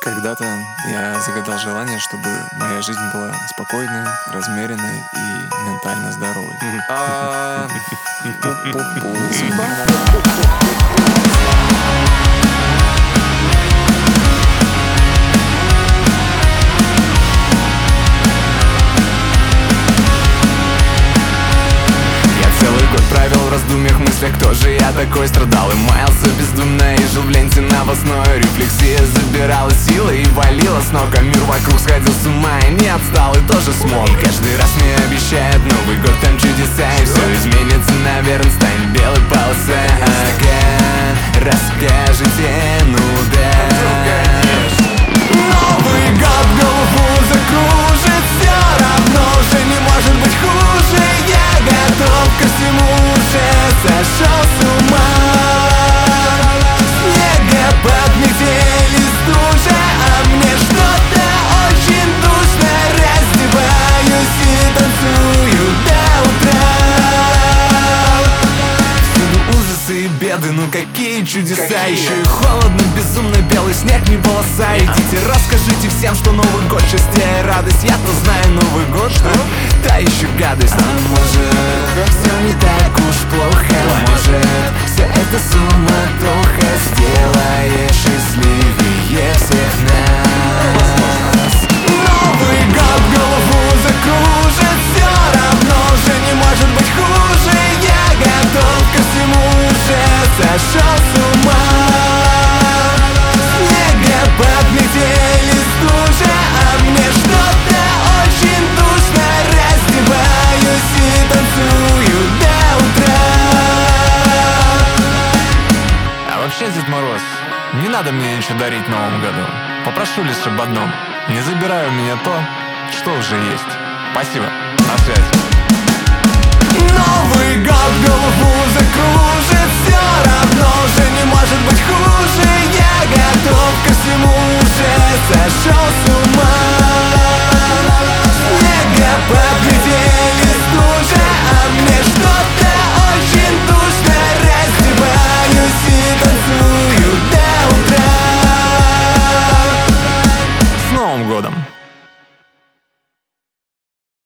Когда-то я загадал желание, чтобы моя жизнь была спокойной, размеренной и ментально здоровой. Целый год провел в раздумьях, мыслях, кто же я такой. Страдал и маялся бездумно и жил в ленте новостной. Рефлексия забирала силы и валила с ног, а мир вокруг сходил с ума и не отстал, и тоже смог. Каждый раз мне обещают Новый год, там чудеса, и все изменится, наверное, станет белой полосой. Ага, расскажите, ну да. Новый год голову закружит, все равно уже не может быть хуже. Я готов ко всему, уже сошел с ума. Снегопад, метель и стужа, а мне что-то очень душно. Раздеваюсь и танцую до утра. Всюду ужасы и беды, ну какие чудеса. Еще и холодно, безумно белый снег, не полоса. Идите, расскажите всем, что Новый год счастье и радость. Я-то знаю, Новый год, что та еще гадость. А может, все не так уж плохо. Может, все это суматоха сделает счастливее всех нас. Новый год голову закружит, все равно уже не может быть хуже. Я готов ко всему, уже сошел с ума. Снегопад, метель и стужа, а мне что-то очень душно. Раздеваюсь и танцую до утра. А вообще, Дед Мороз, не надо мне ничего дарить в Новом году. Попрошу лишь об одном: не забирай у меня то, что уже есть. Спасибо, на связи. Новый